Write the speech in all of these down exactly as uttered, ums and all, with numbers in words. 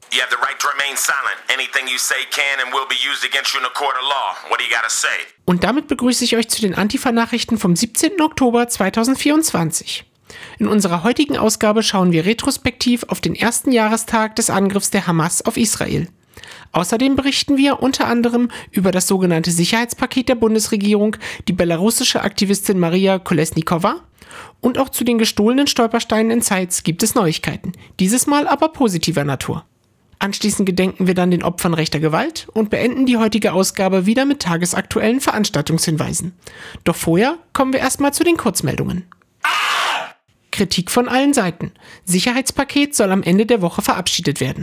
You have the right to remain silent. Anything you say can and will be used against you in a court of law. What do you gotta say? Und damit begrüße ich euch zu den Antifa-Nachrichten vom siebzehnten Oktober zweitausendvierundzwanzig. In unserer heutigen Ausgabe schauen wir retrospektiv auf den ersten Jahrestag des Angriffs der Hamas auf Israel. Außerdem berichten wir unter anderem über das sogenannte Sicherheitspaket der Bundesregierung, die belarussische Aktivistin Maria Kolesnikova, und auch zu den gestohlenen Stolpersteinen in Zeitz gibt es Neuigkeiten, dieses Mal aber positiver Natur. Anschließend gedenken wir dann den Opfern rechter Gewalt und beenden die heutige Ausgabe wieder mit tagesaktuellen Veranstaltungshinweisen. Doch vorher kommen wir erstmal zu den Kurzmeldungen. Kritik von allen Seiten. Sicherheitspaket soll am Ende der Woche verabschiedet werden.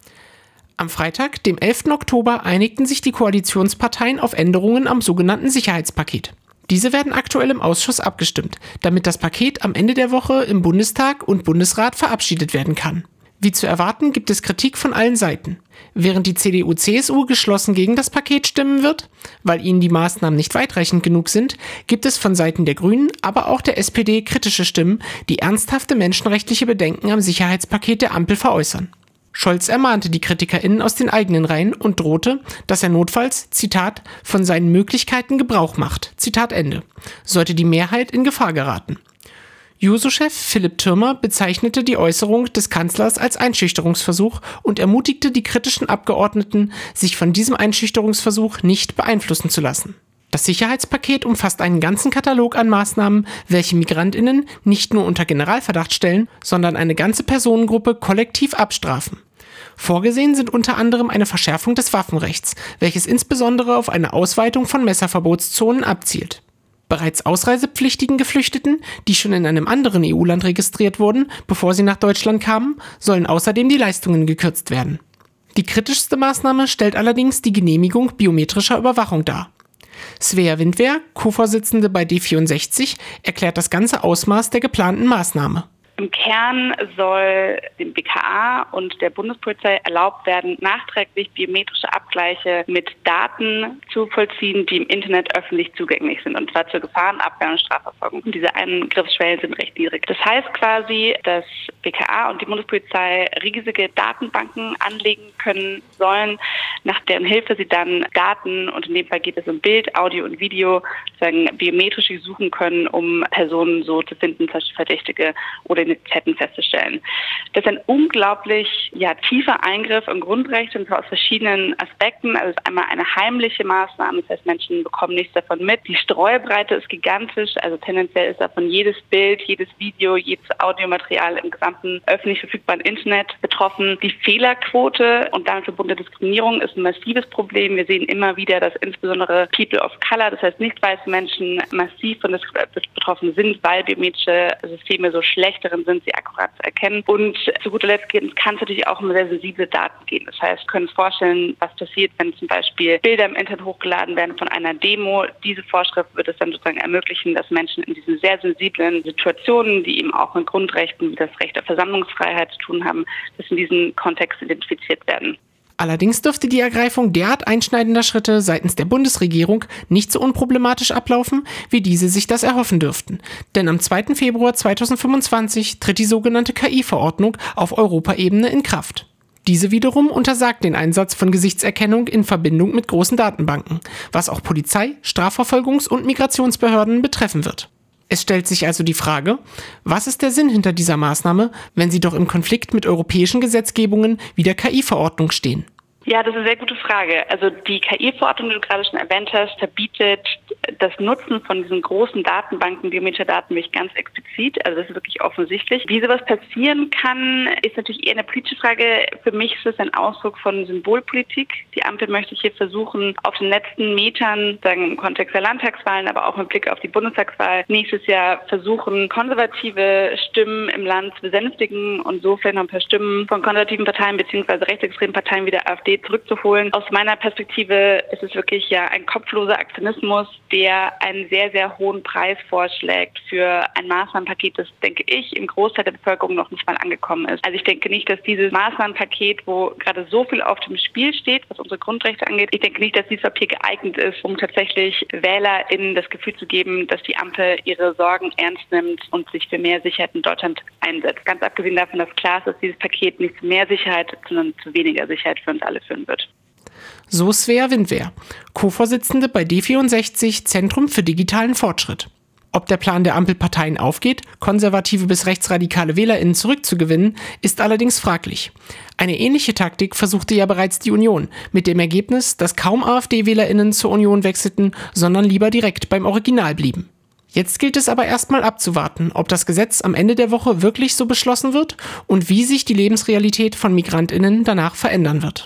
Am Freitag, dem elften Oktober, einigten sich die Koalitionsparteien auf Änderungen am sogenannten Sicherheitspaket. Diese werden aktuell im Ausschuss abgestimmt, damit das Paket am Ende der Woche im Bundestag und Bundesrat verabschiedet werden kann. Wie zu erwarten, gibt es Kritik von allen Seiten. Während die C D U C S U geschlossen gegen das Paket stimmen wird, weil ihnen die Maßnahmen nicht weitreichend genug sind, gibt es von Seiten der Grünen, aber auch der S P D kritische Stimmen, die ernsthafte menschenrechtliche Bedenken am Sicherheitspaket der Ampel veräußern. Scholz ermahnte die KritikerInnen aus den eigenen Reihen und drohte, dass er notfalls, Zitat, von seinen Möglichkeiten Gebrauch macht, Zitat Ende, sollte die Mehrheit in Gefahr geraten. Juso-Chef Philipp Türmer bezeichnete die Äußerung des Kanzlers als Einschüchterungsversuch und ermutigte die kritischen Abgeordneten, sich von diesem Einschüchterungsversuch nicht beeinflussen zu lassen. Das Sicherheitspaket umfasst einen ganzen Katalog an Maßnahmen, welche MigrantInnen nicht nur unter Generalverdacht stellen, sondern eine ganze Personengruppe kollektiv abstrafen. Vorgesehen sind unter anderem eine Verschärfung des Waffenrechts, welches insbesondere auf eine Ausweitung von Messerverbotszonen abzielt. Bereits ausreisepflichtigen Geflüchteten, die schon in einem anderen E U-Land registriert wurden, bevor sie nach Deutschland kamen, sollen außerdem die Leistungen gekürzt werden. Die kritischste Maßnahme stellt allerdings die Genehmigung biometrischer Überwachung dar. Svea Windwehr, Co-Vorsitzende bei D vierundsechzig, erklärt das ganze Ausmaß der geplanten Maßnahme. Im Kern soll dem B K A und der Bundespolizei erlaubt werden, nachträglich biometrische Abgleiche mit Daten zu vollziehen, die im Internet öffentlich zugänglich sind, und zwar zur Gefahrenabwehr und Strafverfolgung. Und diese Eingriffsschwellen sind recht niedrig. Das heißt quasi, dass B K A und die Bundespolizei riesige Datenbanken anlegen können sollen, nach deren Hilfe sie dann Daten, und in dem Fall geht es um Bild, Audio und Video, sagen, biometrisch suchen können, um Personen so zu finden, zum Beispiel Verdächtige oder Identitäten festzustellen. Das ist ein unglaublich ja, tiefer Eingriff in Grundrechte, und zwar aus verschiedenen Aspekten. Also es ist einmal eine heimliche Maßnahme, das heißt, Menschen bekommen nichts davon mit. Die Streubreite ist gigantisch, also tendenziell ist davon jedes Bild, jedes Video, jedes Audiomaterial im gesamten öffentlich verfügbaren Internet betroffen. Die Fehlerquote und damit verbundene Diskriminierung ist ein massives Problem. Wir sehen immer wieder, dass insbesondere People of Color, das heißt nicht weiße Menschen, massiv von das betroffen sind, weil biometrische Systeme so schlecht darin sind, sie akkurat zu erkennen. Und zu guter Letzt kann es natürlich auch um sehr sensible Daten gehen. Das heißt, wir können uns vorstellen, was passiert, wenn zum Beispiel Bilder im Internet hochgeladen werden von einer Demo. Diese Vorschrift wird es dann sozusagen ermöglichen, dass Menschen in diesen sehr sensiblen Situationen, die eben auch mit Grundrechten wie das Recht auf Versammlungsfreiheit zu tun haben, dass in diesem Kontext identifiziert werden. Allerdings dürfte die Ergreifung derart einschneidender Schritte seitens der Bundesregierung nicht so unproblematisch ablaufen, wie diese sich das erhoffen dürften. Denn am zweiten Februar zweitausendfünfundzwanzig tritt die sogenannte K I-Verordnung auf Europaebene in Kraft. Diese wiederum untersagt den Einsatz von Gesichtserkennung in Verbindung mit großen Datenbanken, was auch Polizei, Strafverfolgungs- und Migrationsbehörden betreffen wird. Es stellt sich also die Frage, was ist der Sinn hinter dieser Maßnahme, wenn sie doch im Konflikt mit europäischen Gesetzgebungen wie der K I-Verordnung stehen? Ja, das ist eine sehr gute Frage. Also die K I-Verordnung, die du gerade schon erwähnt hast, verbietet das Nutzen von diesen großen Datenbanken, biometrischer Daten, wirklich ganz explizit. Also das ist wirklich offensichtlich. Wie sowas passieren kann, ist natürlich eher eine politische Frage. Für mich ist es ein Ausdruck von Symbolpolitik. Die Ampel möchte hier versuchen, auf den letzten Metern, sagen im Kontext der Landtagswahlen, aber auch mit Blick auf die Bundestagswahl, nächstes Jahr versuchen, konservative Stimmen im Land zu besänftigen und so vielleicht noch ein paar Stimmen von konservativen Parteien bzw. rechtsextremen Parteien wie der AfD zurückzuholen. Aus meiner Perspektive ist es wirklich ja ein kopfloser Aktionismus, der der einen sehr, sehr hohen Preis vorschlägt für ein Maßnahmenpaket, das, denke ich, im Großteil der Bevölkerung noch nicht mal angekommen ist. Also ich denke nicht, dass dieses Maßnahmenpaket, wo gerade so viel auf dem Spiel steht, was unsere Grundrechte angeht, ich denke nicht, dass dieses Papier geeignet ist, um tatsächlich WählerInnen das Gefühl zu geben, dass die Ampel ihre Sorgen ernst nimmt und sich für mehr Sicherheit in Deutschland einsetzt. Ganz abgesehen davon, dass klar ist, dass dieses Paket nicht zu mehr Sicherheit, sondern zu weniger Sicherheit für uns alle führen wird. So Svea Windwehr, Co-Vorsitzende bei D vierundsechzig, Zentrum für digitalen Fortschritt. Ob der Plan der Ampelparteien aufgeht, konservative bis rechtsradikale WählerInnen zurückzugewinnen, ist allerdings fraglich. Eine ähnliche Taktik versuchte ja bereits die Union, mit dem Ergebnis, dass kaum AfD-WählerInnen zur Union wechselten, sondern lieber direkt beim Original blieben. Jetzt gilt es aber erstmal abzuwarten, ob das Gesetz am Ende der Woche wirklich so beschlossen wird und wie sich die Lebensrealität von MigrantInnen danach verändern wird.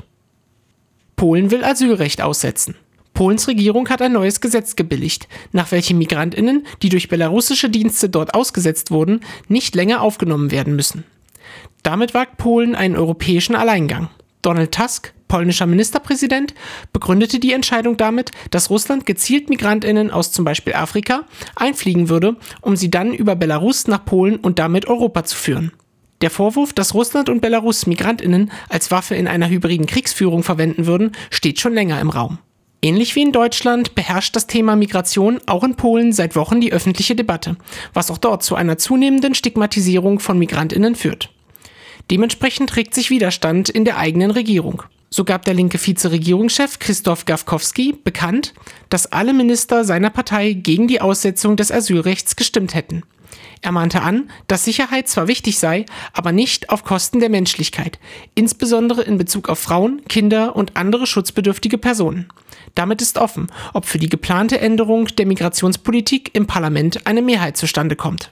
Polen will Asylrecht aussetzen. Polens Regierung hat ein neues Gesetz gebilligt, nach welchem MigrantInnen, die durch belarussische Dienste dort ausgesetzt wurden, nicht länger aufgenommen werden müssen. Damit wagt Polen einen europäischen Alleingang. Donald Tusk, polnischer Ministerpräsident, begründete die Entscheidung damit, dass Russland gezielt MigrantInnen aus zum Beispiel Afrika einfliegen würde, um sie dann über Belarus nach Polen und damit Europa zu führen. Der Vorwurf, dass Russland und Belarus MigrantInnen als Waffe in einer hybriden Kriegsführung verwenden würden, steht schon länger im Raum. Ähnlich wie in Deutschland beherrscht das Thema Migration auch in Polen seit Wochen die öffentliche Debatte, was auch dort zu einer zunehmenden Stigmatisierung von MigrantInnen führt. Dementsprechend regt sich Widerstand in der eigenen Regierung. So gab der linke Vizeregierungschef Krzysztof Gawkowski bekannt, dass alle Minister seiner Partei gegen die Aussetzung des Asylrechts gestimmt hätten. Er mahnte an, dass Sicherheit zwar wichtig sei, aber nicht auf Kosten der Menschlichkeit, insbesondere in Bezug auf Frauen, Kinder und andere schutzbedürftige Personen. Damit ist offen, ob für die geplante Änderung der Migrationspolitik im Parlament eine Mehrheit zustande kommt.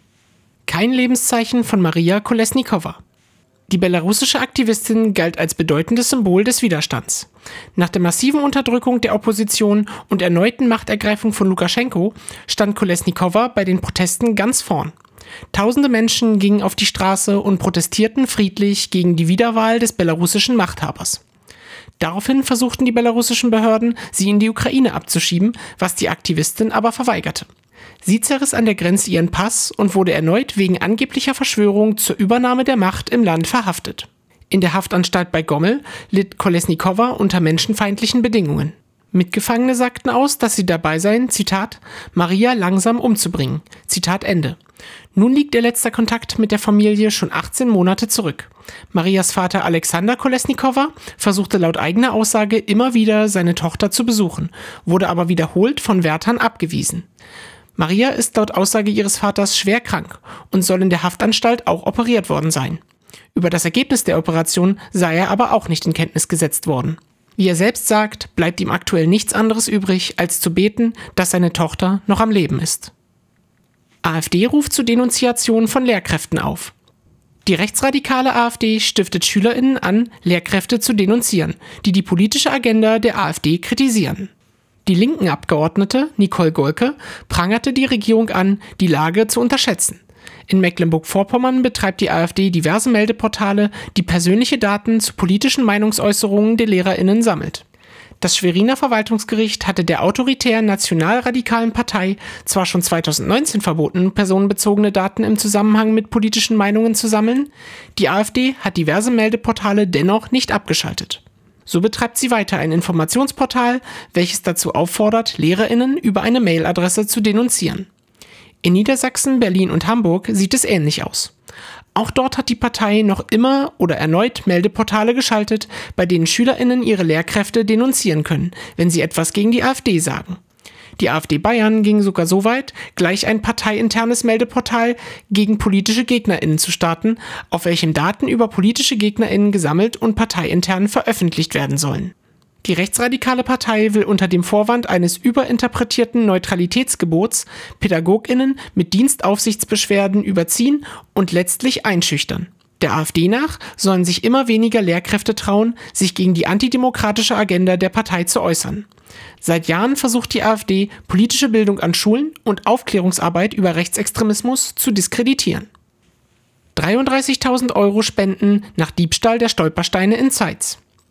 Kein Lebenszeichen von Maria Kolesnikowa. Die belarussische Aktivistin galt als bedeutendes Symbol des Widerstands. Nach der massiven Unterdrückung der Opposition und erneuten Machtergreifung von Lukaschenko stand Kolesnikowa bei den Protesten ganz vorn. Tausende Menschen gingen auf die Straße und protestierten friedlich gegen die Wiederwahl des belarussischen Machthabers. Daraufhin versuchten die belarussischen Behörden, sie in die Ukraine abzuschieben, was die Aktivistin aber verweigerte. Sie zerriss an der Grenze ihren Pass und wurde erneut wegen angeblicher Verschwörung zur Übernahme der Macht im Land verhaftet. In der Haftanstalt bei Gomel litt Kolesnikowa unter menschenfeindlichen Bedingungen. Mitgefangene sagten aus, dass sie dabei seien, Zitat, Maria langsam umzubringen. Zitat Ende. Nun liegt ihr letzter Kontakt mit der Familie schon achtzehn Monate zurück. Marias Vater Alexander Kolesnikowa versuchte laut eigener Aussage immer wieder, seine Tochter zu besuchen, wurde aber wiederholt von Wärtern abgewiesen. Maria ist laut Aussage ihres Vaters schwer krank und soll in der Haftanstalt auch operiert worden sein. Über das Ergebnis der Operation sei er aber auch nicht in Kenntnis gesetzt worden. Wie er selbst sagt, bleibt ihm aktuell nichts anderes übrig, als zu beten, dass seine Tochter noch am Leben ist. AfD ruft zur Denunziation von Lehrkräften auf. Die rechtsradikale AfD stiftet SchülerInnen an, Lehrkräfte zu denunzieren, die die politische Agenda der AfD kritisieren. Die linken Abgeordnete Nicole Golke prangerte die Regierung an, die Lage zu unterschätzen. In Mecklenburg-Vorpommern betreibt die AfD diverse Meldeportale, die persönliche Daten zu politischen Meinungsäußerungen der LehrerInnen sammelt. Das Schweriner Verwaltungsgericht hatte der autoritären nationalradikalen Partei zwar schon zweitausendneunzehn verboten, personenbezogene Daten im Zusammenhang mit politischen Meinungen zu sammeln, die AfD hat diverse Meldeportale dennoch nicht abgeschaltet. So betreibt sie weiter ein Informationsportal, welches dazu auffordert, LehrerInnen über eine Mailadresse zu denunzieren. In Niedersachsen, Berlin und Hamburg sieht es ähnlich aus. Auch dort hat die Partei noch immer oder erneut Meldeportale geschaltet, bei denen SchülerInnen ihre Lehrkräfte denunzieren können, wenn sie etwas gegen die AfD sagen. Die AfD Bayern ging sogar so weit, gleich ein parteiinternes Meldeportal gegen politische GegnerInnen zu starten, auf welchem Daten über politische GegnerInnen gesammelt und parteiintern veröffentlicht werden sollen. Die rechtsradikale Partei will unter dem Vorwand eines überinterpretierten Neutralitätsgebots PädagogInnen mit Dienstaufsichtsbeschwerden überziehen und letztlich einschüchtern. Der AfD nach sollen sich immer weniger Lehrkräfte trauen, sich gegen die antidemokratische Agenda der Partei zu äußern. Seit Jahren versucht die AfD, politische Bildung an Schulen und Aufklärungsarbeit über Rechtsextremismus zu diskreditieren. dreiunddreißigtausend Euro Spenden nach Diebstahl der Stolpersteine in Zeitz.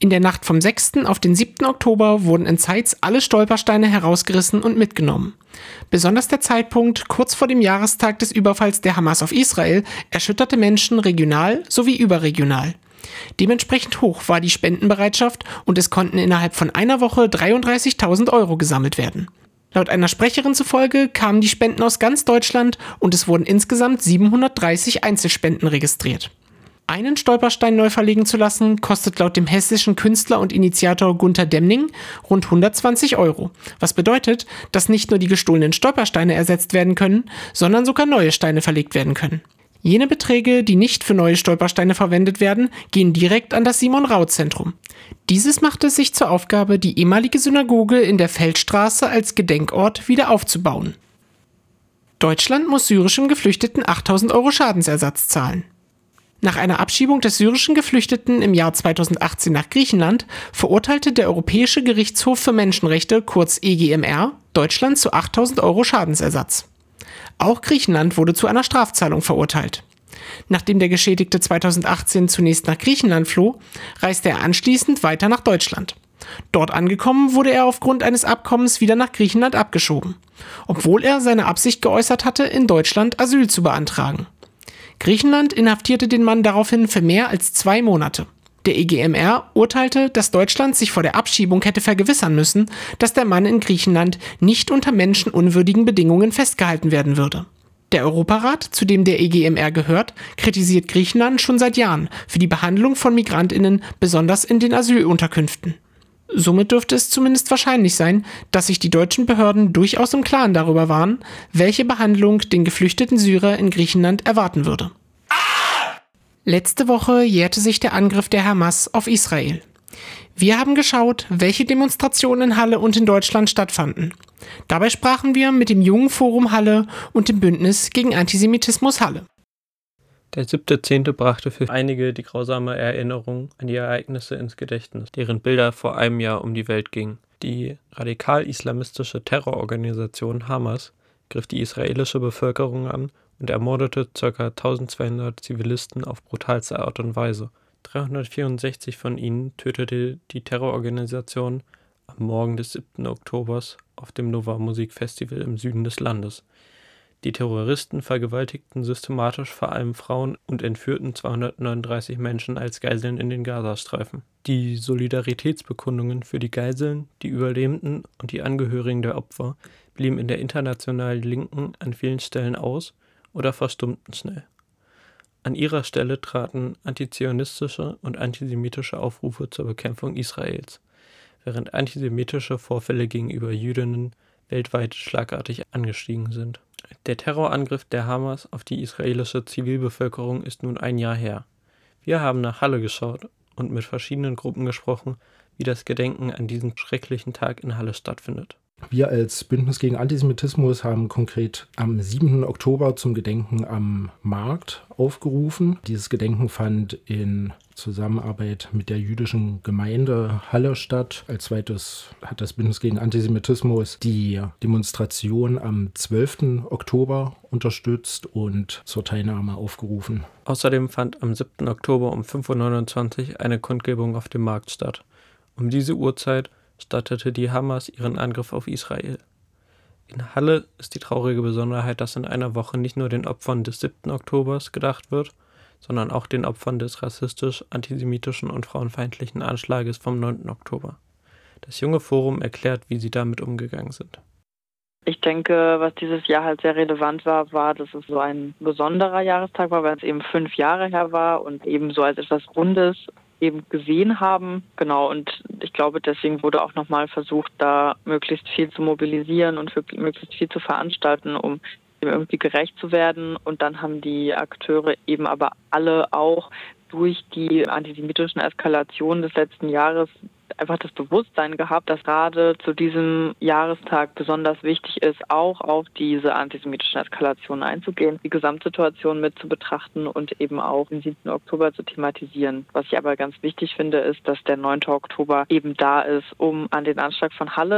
In der Nacht vom sechsten auf den siebten Oktober wurden in Zeitz alle Stolpersteine herausgerissen und mitgenommen. Besonders der Zeitpunkt kurz vor dem Jahrestag des Überfalls der Hamas auf Israel erschütterte Menschen regional sowie überregional. Dementsprechend hoch war die Spendenbereitschaft und es konnten innerhalb von einer Woche dreiunddreißigtausend Euro gesammelt werden. Laut einer Sprecherin zufolge kamen die Spenden aus ganz Deutschland und es wurden insgesamt siebenhundertdreißig Einzelspenden registriert. Einen Stolperstein neu verlegen zu lassen, kostet laut dem hessischen Künstler und Initiator Gunter Demning rund hundertzwanzig Euro. Was bedeutet, dass nicht nur die gestohlenen Stolpersteine ersetzt werden können, sondern sogar neue Steine verlegt werden können. Jene Beträge, die nicht für neue Stolpersteine verwendet werden, gehen direkt an das Simon-Raut-Zentrum. Dieses machte es sich zur Aufgabe, die ehemalige Synagoge in der Feldstraße als Gedenkort wieder aufzubauen. Deutschland muss syrischem Geflüchteten achttausend Euro Schadensersatz zahlen. Nach einer Abschiebung des syrischen Geflüchteten im Jahr zweitausendachtzehn nach Griechenland verurteilte der Europäische Gerichtshof für Menschenrechte, kurz E G M R, Deutschland zu achttausend Euro Schadensersatz. Auch Griechenland wurde zu einer Strafzahlung verurteilt. Nachdem der Geschädigte zweitausendachtzehn zunächst nach Griechenland floh, reiste er anschließend weiter nach Deutschland. Dort angekommen wurde er aufgrund eines Abkommens wieder nach Griechenland abgeschoben, obwohl er seine Absicht geäußert hatte, in Deutschland Asyl zu beantragen. Griechenland inhaftierte den Mann daraufhin für mehr als zwei Monate. Der E G M R urteilte, dass Deutschland sich vor der Abschiebung hätte vergewissern müssen, dass der Mann in Griechenland nicht unter menschenunwürdigen Bedingungen festgehalten werden würde. Der Europarat, zu dem der E G M R gehört, kritisiert Griechenland schon seit Jahren für die Behandlung von MigrantInnen, besonders in den Asylunterkünften. Somit dürfte es zumindest wahrscheinlich sein, dass sich die deutschen Behörden durchaus im Klaren darüber waren, welche Behandlung den geflüchteten Syrer in Griechenland erwarten würde. Letzte Woche jährte sich der Angriff der Hamas auf Israel. Wir haben geschaut, welche Demonstrationen in Halle und in Deutschland stattfanden. Dabei sprachen wir mit dem Jungen Forum Halle und dem Bündnis gegen Antisemitismus Halle. Der siebte Zehnte brachte für einige die grausame Erinnerung an die Ereignisse ins Gedächtnis, deren Bilder vor einem Jahr um die Welt gingen. Die radikal-islamistische Terrororganisation Hamas griff die israelische Bevölkerung an und ermordete ca. eintausendzweihundert Zivilisten auf brutalste Art und Weise. dreihundertvierundsechzig von ihnen tötete die Terrororganisation am Morgen des siebten Oktobers auf dem Nova Musikfestival im Süden des Landes. Die Terroristen vergewaltigten systematisch vor allem Frauen und entführten zweihundertneununddreißig Menschen als Geiseln in den Gazastreifen. Die Solidaritätsbekundungen für die Geiseln, die Überlebenden und die Angehörigen der Opfer blieben in der internationalen Linken an vielen Stellen aus oder verstummten schnell. An ihrer Stelle traten antizionistische und antisemitische Aufrufe zur Bekämpfung Israels, während antisemitische Vorfälle gegenüber Jüdinnen weltweit schlagartig angestiegen sind. Der Terrorangriff der Hamas auf die israelische Zivilbevölkerung ist nun ein Jahr her. Wir haben nach Halle geschaut und mit verschiedenen Gruppen gesprochen, wie das Gedenken an diesen schrecklichen Tag in Halle stattfindet. Wir als Bündnis gegen Antisemitismus haben konkret am siebten Oktober zum Gedenken am Markt aufgerufen. Dieses Gedenken fand in Zusammenarbeit mit der jüdischen Gemeinde Halle statt. Als zweites hat das Bündnis gegen Antisemitismus die Demonstration am zwölften Oktober unterstützt und zur Teilnahme aufgerufen. Außerdem fand am siebten Oktober um fünf Uhr neunundzwanzig eine Kundgebung auf dem Markt statt. Um diese Uhrzeit startete die Hamas ihren Angriff auf Israel. In Halle ist die traurige Besonderheit, dass in einer Woche nicht nur den Opfern des siebten Oktobers gedacht wird, sondern auch den Opfern des rassistisch, antisemitischen und frauenfeindlichen Anschlages vom neunten Oktober. Das junge Forum erklärt, wie sie damit umgegangen sind. Ich denke, was dieses Jahr halt sehr relevant war, war, dass es so ein besonderer Jahrestag war, weil es eben fünf Jahre her war und eben so als etwas Rundes eben gesehen haben. Genau, und ich glaube, deswegen wurde auch nochmal versucht, da möglichst viel zu mobilisieren und für möglichst viel zu veranstalten, um dem irgendwie gerecht zu werden. Und dann haben die Akteure eben aber alle auch durch die antisemitischen Eskalationen des letzten Jahres einfach das Bewusstsein gehabt, dass gerade zu diesem Jahrestag besonders wichtig ist, auch auf diese antisemitischen Eskalationen einzugehen, die Gesamtsituation mit zu betrachten und eben auch den siebten Oktober zu thematisieren. Was ich aber ganz wichtig finde, ist, dass der neunte Oktober eben da ist, um an den Anschlag von Halle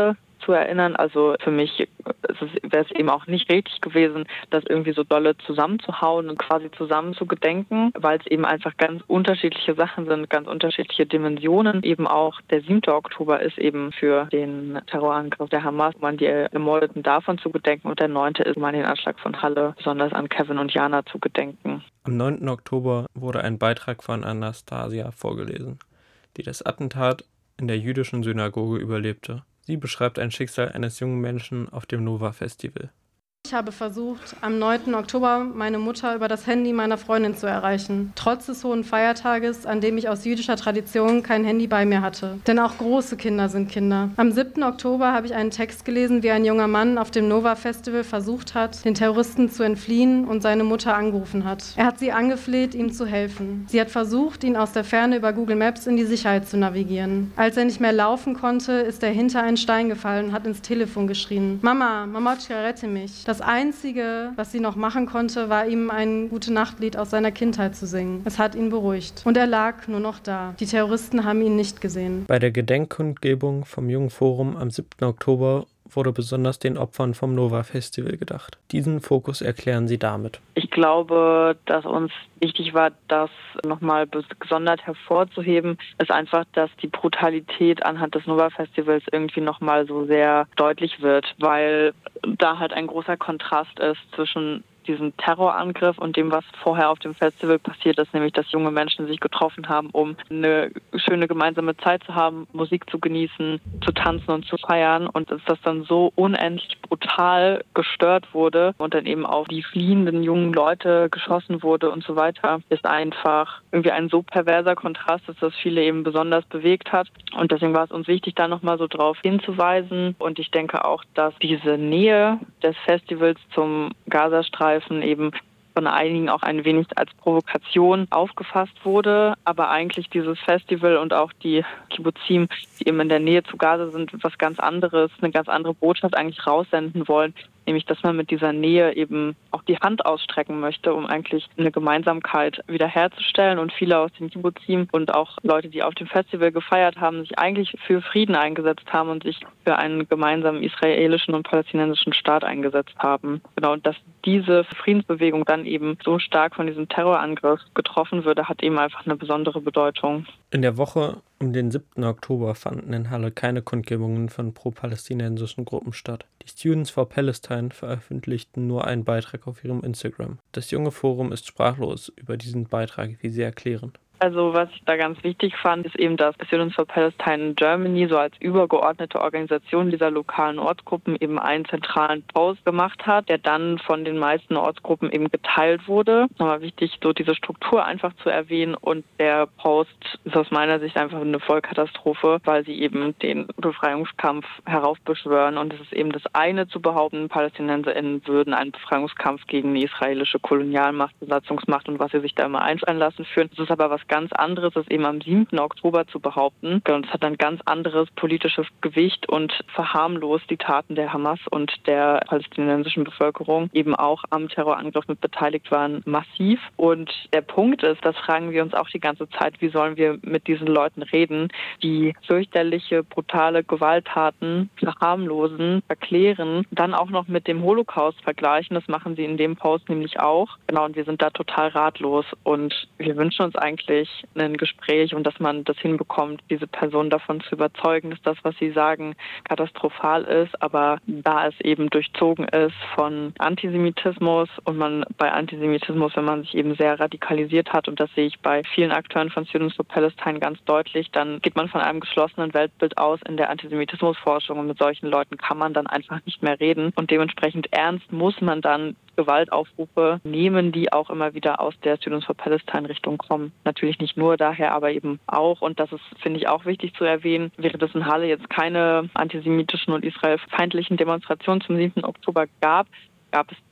zu erinnern. Also für mich wäre es eben auch nicht richtig gewesen, das irgendwie so dolle zusammenzuhauen und quasi zusammen zu gedenken, weil es eben einfach ganz unterschiedliche Sachen sind, ganz unterschiedliche Dimensionen. Eben auch der siebte Oktober ist eben für den Terrorangriff der Hamas, um an die Ermordeten davon zu gedenken, und der neunte ist, um an den Anschlag von Halle, besonders an Kevin und Jana zu gedenken. Am neunten Oktober wurde ein Beitrag von Anastasia vorgelesen, die das Attentat in der jüdischen Synagoge überlebte. Sie beschreibt ein Schicksal eines jungen Menschen auf dem Nova-Festival. Ich habe versucht, am neunten Oktober meine Mutter über das Handy meiner Freundin zu erreichen, trotz des hohen Feiertages, an dem ich aus jüdischer Tradition kein Handy bei mir hatte. Denn auch große Kinder sind Kinder. Am siebten Oktober habe ich einen Text gelesen, wie ein junger Mann auf dem Nova-Festival versucht hat, den Terroristen zu entfliehen und seine Mutter angerufen hat. Er hat sie angefleht, ihm zu helfen. Sie hat versucht, ihn aus der Ferne über Google Maps in die Sicherheit zu navigieren. Als er nicht mehr laufen konnte, ist er hinter einen Stein gefallen und hat ins Telefon geschrien: Mama, Mamotschka, rette mich. Das Einzige, was sie noch machen konnte, war ihm ein Gute-Nacht-Lied aus seiner Kindheit zu singen. Es hat ihn beruhigt. Und er lag nur noch da. Die Terroristen haben ihn nicht gesehen. Bei der Gedenkkundgebung vom Jungen Forum am siebten Oktober wurde besonders den Opfern vom Nova-Festival gedacht. Diesen Fokus erklären sie damit. Ich glaube, dass uns wichtig war, das nochmal gesondert hervorzuheben, ist einfach, dass die Brutalität anhand des Nova-Festivals irgendwie nochmal so sehr deutlich wird, weil da halt ein großer Kontrast ist zwischen diesem Terrorangriff und dem, was vorher auf dem Festival passiert ist, nämlich dass junge Menschen sich getroffen haben, um eine schöne gemeinsame Zeit zu haben, Musik zu genießen, zu tanzen und zu feiern, und dass das dann so unendlich brutal gestört wurde und dann eben auf die fliehenden jungen Leute geschossen wurde und so weiter, ist einfach irgendwie ein so perverser Kontrast, dass das viele eben besonders bewegt hat, und deswegen war es uns wichtig, da nochmal so drauf hinzuweisen, und ich denke auch, dass diese Nähe des Festivals zum Gazastreifen eben von einigen auch ein wenig als Provokation aufgefasst wurde, aber eigentlich dieses Festival und auch die Kibbuzim, die eben in der Nähe zu Gaza sind, was ganz anderes, eine ganz andere Botschaft eigentlich raussenden wollen, nämlich dass man mit dieser Nähe eben auch die Hand ausstrecken möchte, um eigentlich eine Gemeinsamkeit wiederherzustellen. Und viele aus den Kibbuzim und auch Leute, die auf dem Festival gefeiert haben, sich eigentlich für Frieden eingesetzt haben und sich für einen gemeinsamen israelischen und palästinensischen Staat eingesetzt haben. Genau, und dass diese Friedensbewegung dann eben so stark von diesem Terrorangriff getroffen würde, hat eben einfach eine besondere Bedeutung. In der Woche um den siebten Oktober fanden in Halle keine Kundgebungen von pro-palästinensischen Gruppen statt. Die Students for Palestine veröffentlichten nur einen Beitrag auf ihrem Instagram. Das junge Forum ist sprachlos über diesen Beitrag, wie sie erklären. Also was ich da ganz wichtig fand, ist eben, dass Students for Palestine Germany so als übergeordnete Organisation dieser lokalen Ortsgruppen eben einen zentralen Post gemacht hat, der dann von den meisten Ortsgruppen eben geteilt wurde. Nochmal wichtig, so diese Struktur einfach zu erwähnen, und der Post ist aus meiner Sicht einfach eine Vollkatastrophe, weil sie eben den Befreiungskampf heraufbeschwören, und es ist eben das eine zu behaupten, PalästinenserInnen würden einen Befreiungskampf gegen die israelische Kolonialmacht, Besatzungsmacht und was sie sich da immer einfallen lassen führen. Das ist aber was ganz anderes, ist eben am siebten Oktober zu behaupten. Und es hat ein ganz anderes politisches Gewicht und verharmlost die Taten der Hamas und der palästinensischen Bevölkerung, eben auch am Terrorangriff mit beteiligt waren, massiv. Und der Punkt ist, das fragen wir uns auch die ganze Zeit, wie sollen wir mit diesen Leuten reden, die fürchterliche, brutale Gewalttaten verharmlosen, erklären, dann auch noch mit dem Holocaust vergleichen. Das machen sie in dem Post nämlich auch. Genau, und wir sind da total ratlos, und wir wünschen uns eigentlich ein Gespräch und dass man das hinbekommt, diese Person davon zu überzeugen, dass das, was sie sagen, katastrophal ist, aber da es eben durchzogen ist von Antisemitismus und man bei Antisemitismus, wenn man sich eben sehr radikalisiert hat, und das sehe ich bei vielen Akteuren von Students for Palestine ganz deutlich, dann geht man von einem geschlossenen Weltbild aus in der Antisemitismusforschung, und mit solchen Leuten kann man dann einfach nicht mehr reden, und dementsprechend ernst muss man dann Gewaltaufrufe nehmen, die auch immer wieder aus der Students for Palestine Richtung kommen. Natürlich nicht nur daher, aber eben auch, und das ist, finde ich, auch wichtig zu erwähnen, während es in Halle jetzt keine antisemitischen und israelfeindlichen Demonstrationen zum siebten Oktober gab, gab es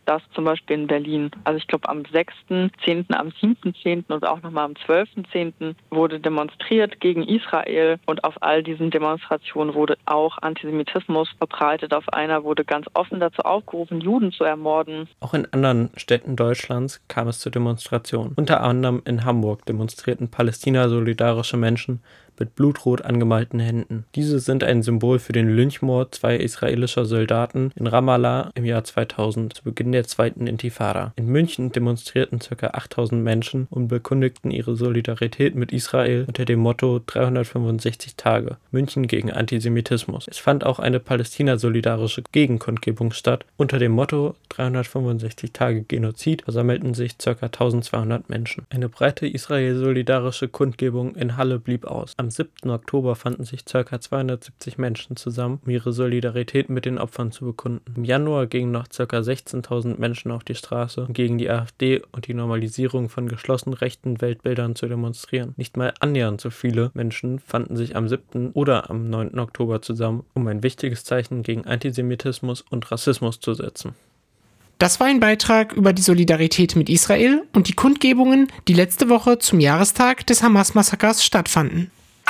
das zum Beispiel in Berlin. Also ich glaube am sechsten zehnten, am siebten zehnten und auch nochmal am zwölften zehnten wurde demonstriert gegen Israel und auf all diesen Demonstrationen wurde auch Antisemitismus verbreitet. Auf einer wurde ganz offen dazu aufgerufen, Juden zu ermorden. Auch in anderen Städten Deutschlands kam es zu Demonstrationen. Unter anderem in Hamburg demonstrierten Palästina-solidarische Menschen mit blutrot angemalten Händen. Diese sind ein Symbol für den Lynchmord zweier israelischer Soldaten in Ramallah im Jahr zweitausend, zu Beginn der zweiten Intifada. In München demonstrierten ca. achttausend Menschen und bekundeten ihre Solidarität mit Israel unter dem Motto dreihundertfünfundsechzig Tage, München gegen Antisemitismus. Es fand auch eine palästina-solidarische Gegenkundgebung statt. Unter dem Motto dreihundertfünfundsechzig Tage Genozid versammelten sich ca. eintausendzweihundert Menschen. Eine breite israel-solidarische Kundgebung in Halle blieb aus. Am siebten Oktober fanden sich ca. zweihundertsiebzig Menschen zusammen, um ihre Solidarität mit den Opfern zu bekunden. Im Januar gingen noch ca. sechzehntausend Menschen auf die Straße, um gegen die AfD und die Normalisierung von geschlossen rechten Weltbildern zu demonstrieren. Nicht mal annähernd so viele Menschen fanden sich am siebten oder am neunten Oktober zusammen, um ein wichtiges Zeichen gegen Antisemitismus und Rassismus zu setzen. Das war ein Beitrag über die Solidarität mit Israel und die Kundgebungen, die letzte Woche zum Jahrestag des Hamas-Massakers stattfanden.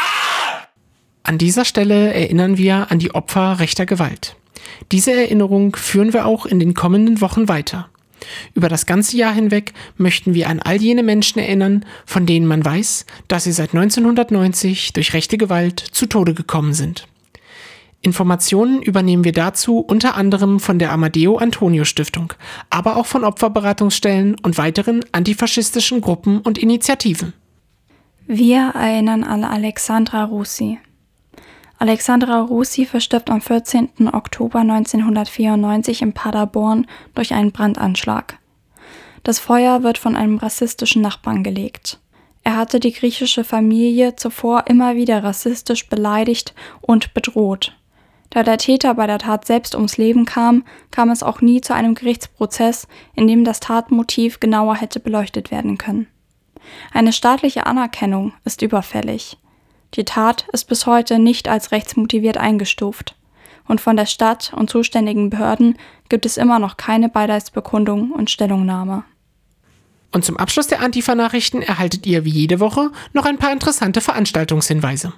An dieser Stelle erinnern wir an die Opfer rechter Gewalt. Diese Erinnerung führen wir auch in den kommenden Wochen weiter. Über das ganze Jahr hinweg möchten wir an all jene Menschen erinnern, von denen man weiß, dass sie seit neunzehnhundertneunzig durch rechte Gewalt zu Tode gekommen sind. Informationen übernehmen wir dazu unter anderem von der Amadeo Antonio Stiftung, aber auch von Opferberatungsstellen und weiteren antifaschistischen Gruppen und Initiativen. Wir erinnern an Alexandra Russi. Alexandra Russi verstirbt am vierzehnten Oktober neunzehnhundertvierundneunzig in Paderborn durch einen Brandanschlag. Das Feuer wird von einem rassistischen Nachbarn gelegt. Er hatte die griechische Familie zuvor immer wieder rassistisch beleidigt und bedroht. Da der Täter bei der Tat selbst ums Leben kam, kam es auch nie zu einem Gerichtsprozess, in dem das Tatmotiv genauer hätte beleuchtet werden können. Eine staatliche Anerkennung ist überfällig. Die Tat ist bis heute nicht als rechtsmotiviert eingestuft. Und von der Stadt und zuständigen Behörden gibt es immer noch keine Beileidsbekundung und Stellungnahme. Und zum Abschluss der Antifa-Nachrichten erhaltet ihr wie jede Woche noch ein paar interessante Veranstaltungshinweise.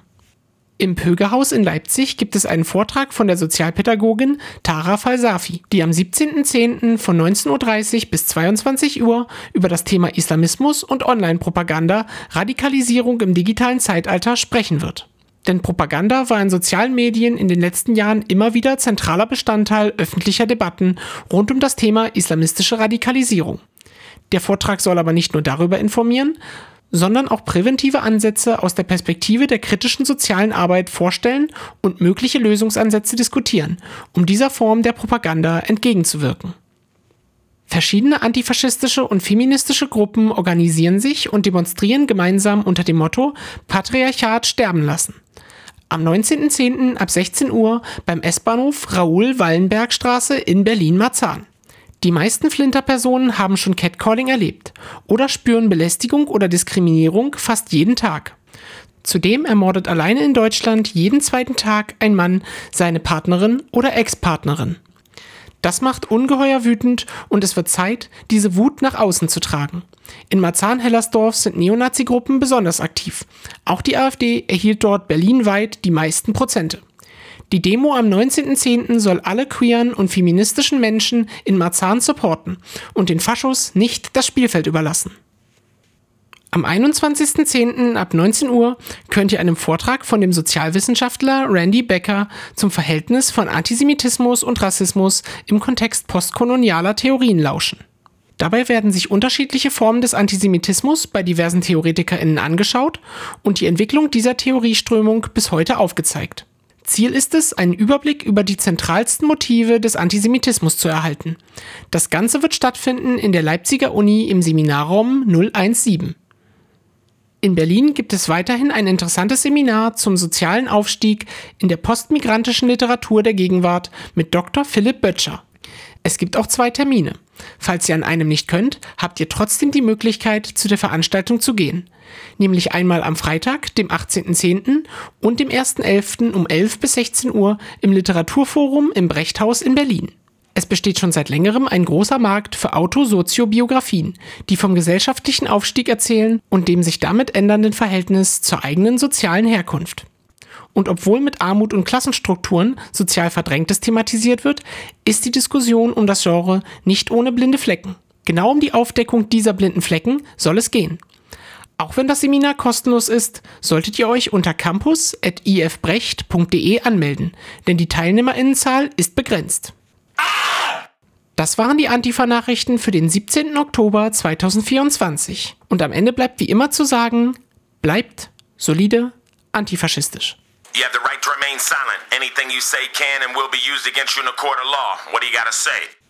Im Pögerhaus in Leipzig gibt es einen Vortrag von der Sozialpädagogin Tara Falsafi, die am siebzehnten zehnten von neunzehn Uhr dreißig bis zweiundzwanzig Uhr über das Thema Islamismus und Online-Propaganda, Radikalisierung im digitalen Zeitalter sprechen wird. Denn Propaganda war in sozialen Medien in den letzten Jahren immer wieder zentraler Bestandteil öffentlicher Debatten rund um das Thema islamistische Radikalisierung. Der Vortrag soll aber nicht nur darüber informieren, sondern auch präventive Ansätze aus der Perspektive der kritischen sozialen Arbeit vorstellen und mögliche Lösungsansätze diskutieren, um dieser Form der Propaganda entgegenzuwirken. Verschiedene antifaschistische und feministische Gruppen organisieren sich und demonstrieren gemeinsam unter dem Motto Patriarchat sterben lassen. Am neunzehnten zehnten ab sechzehn Uhr beim S-Bahnhof Raoul-Wallenberg-Straße in Berlin-Marzahn. Die meisten Flinterpersonen haben schon Catcalling erlebt oder spüren Belästigung oder Diskriminierung fast jeden Tag. Zudem ermordet alleine in Deutschland jeden zweiten Tag ein Mann seine Partnerin oder Ex-Partnerin. Das macht ungeheuer wütend und es wird Zeit, diese Wut nach außen zu tragen. In Marzahn-Hellersdorf sind Neonazi-Gruppen besonders aktiv. Auch die AfD erhielt dort berlinweit die meisten Prozente. Die Demo am neunzehnten zehnten soll alle queeren und feministischen Menschen in Marzahn supporten und den Faschos nicht das Spielfeld überlassen. Am einundzwanzigsten zehnten ab neunzehn Uhr könnt ihr einem Vortrag von dem Sozialwissenschaftler Randy Becker zum Verhältnis von Antisemitismus und Rassismus im Kontext postkolonialer Theorien lauschen. Dabei werden sich unterschiedliche Formen des Antisemitismus bei diversen TheoretikerInnen angeschaut und die Entwicklung dieser Theorieströmung bis heute aufgezeigt. Ziel ist es, einen Überblick über die zentralsten Motive des Antisemitismus zu erhalten. Das Ganze wird stattfinden in der Leipziger Uni im Seminarraum null eins sieben. In Berlin gibt es weiterhin ein interessantes Seminar zum sozialen Aufstieg in der postmigrantischen Literatur der Gegenwart mit Doktor Philipp Böttcher. Es gibt auch zwei Termine. Falls ihr an einem nicht könnt, habt ihr trotzdem die Möglichkeit, zu der Veranstaltung zu gehen. Nämlich einmal am Freitag, dem achtzehnten zehnten und dem ersten elften um elf bis sechzehn Uhr im Literaturforum im Brechthaus in Berlin. Es besteht schon seit längerem ein großer Markt für Autosoziobiografien, die vom gesellschaftlichen Aufstieg erzählen und dem sich damit ändernden Verhältnis zur eigenen sozialen Herkunft. Und obwohl mit Armut und Klassenstrukturen sozial Verdrängtes thematisiert wird, ist die Diskussion um das Genre nicht ohne blinde Flecken. Genau um die Aufdeckung dieser blinden Flecken soll es gehen. Auch wenn das Seminar kostenlos ist, solltet ihr euch unter campus at i f brecht punkt d e anmelden, denn die Teilnehmerinnenzahl ist begrenzt. Das waren die Antifa-Nachrichten für den siebzehnten Oktober zweitausendvierundzwanzig. Und am Ende bleibt wie immer zu sagen, bleibt solide antifaschistisch. You have the right to remain silent. Anything you say can and will be used against you in a court of law. What do you gotta say?